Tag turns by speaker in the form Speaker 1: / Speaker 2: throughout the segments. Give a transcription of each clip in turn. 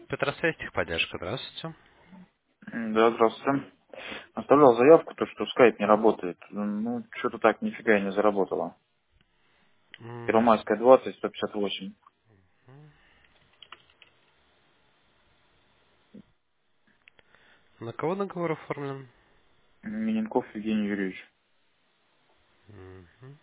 Speaker 1: Петросвязь, техподдержка, здравствуйте.
Speaker 2: Да, здравствуйте. Оставлял заявку, то, что скайп не работает. Ну, что-то так нифига я не заработала.
Speaker 1: М,
Speaker 2: Первомайская 20, 158.
Speaker 1: На кого договор оформлен?
Speaker 2: Миненков Евгений Юрьевич.
Speaker 1: Мгм.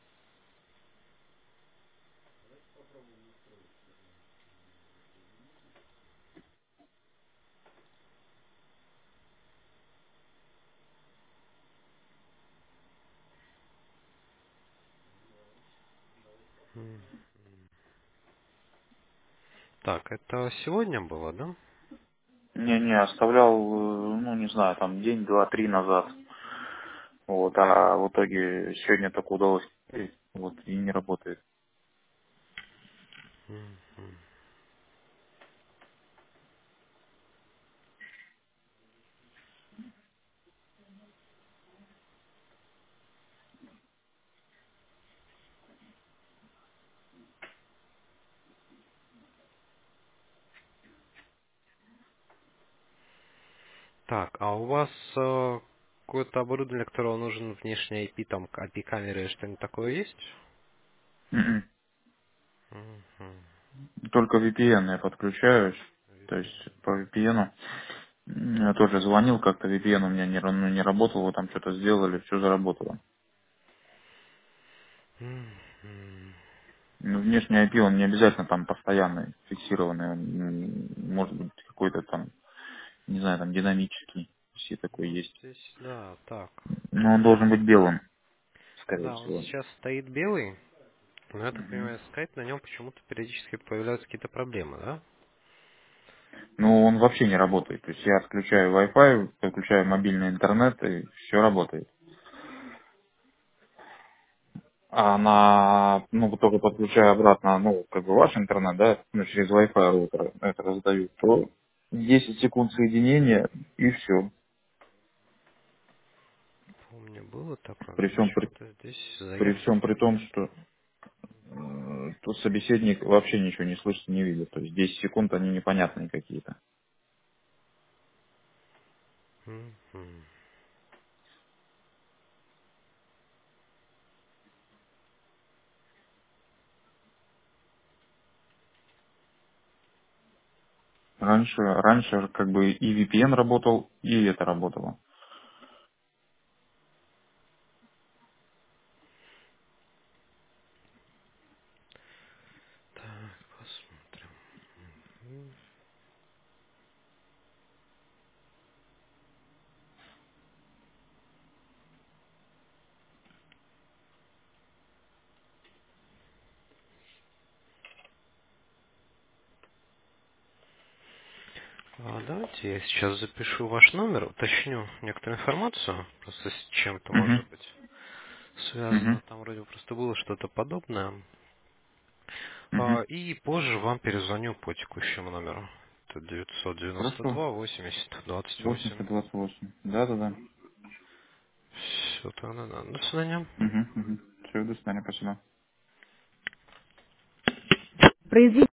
Speaker 1: М. Так, это сегодня было, да?
Speaker 2: Не, оставлял, ну, не знаю, там день, два, три назад. Вот, а в итоге сегодня только удалось. Вот, и не работает.
Speaker 1: Мгм. Так, а у вас какое-то оборудование, для которого нужен внешний IP, там IP-камеры и что-нибудь такое есть?
Speaker 2: Мгм.
Speaker 1: Мгм.
Speaker 2: Только VPN я подключаюсь. То есть
Speaker 1: VPN.
Speaker 2: по VPN. Я тоже звонил, как-то VPN у меня не работал, вы там что-то сделали, все заработало.
Speaker 1: Мгм.
Speaker 2: Ну, внешний IP, он не обязательно там постоянный, фиксированный, он, может быть какой-то там, не знаю, там динамический, если такой
Speaker 1: Ну,
Speaker 2: есть.
Speaker 1: здесь, да, так.
Speaker 2: Но он должен быть белым, скорее
Speaker 1: Да, он
Speaker 2: всего.
Speaker 1: сейчас стоит белый, но я так
Speaker 2: Мгм.
Speaker 1: понимаю, скайп на нем почему-то периодически появляются какие-то проблемы, да?
Speaker 2: Но он вообще не работает. То есть я отключаю Wi-Fi, подключаю мобильный интернет, и все работает. А ну, вот только подключаю обратно, ну, как бы ваш интернет, да, ну, через Wi-Fi роутер это раздаю, то 10 секунд соединения, и все.
Speaker 1: Помню, было такое, но
Speaker 2: При всем
Speaker 1: почему-то здесь
Speaker 2: при
Speaker 1: заявки
Speaker 2: всем при том,
Speaker 1: такой.
Speaker 2: что тут собеседник вообще ничего не слышит, не видит. То есть 10 секунд они непонятные какие-то.
Speaker 1: Мгм.
Speaker 2: Раньше как бы и VPN работал, и это работало.
Speaker 1: Так, посмотрим. Мгм. Давайте я сейчас запишу ваш номер, уточню некоторую информацию, просто с чем-то
Speaker 2: Угу.
Speaker 1: может быть связано.
Speaker 2: Угу.
Speaker 1: Там вроде просто было что-то подобное.
Speaker 2: Угу.
Speaker 1: И позже вам перезвоню по текущему номеру. Это
Speaker 2: Хорошо.
Speaker 1: 992 80 28.
Speaker 2: 8028. Да-да-да.
Speaker 1: Все, тогда да. До свидания.
Speaker 2: Угу. Угу. Все, до свидания, спасибо.
Speaker 1: Произведите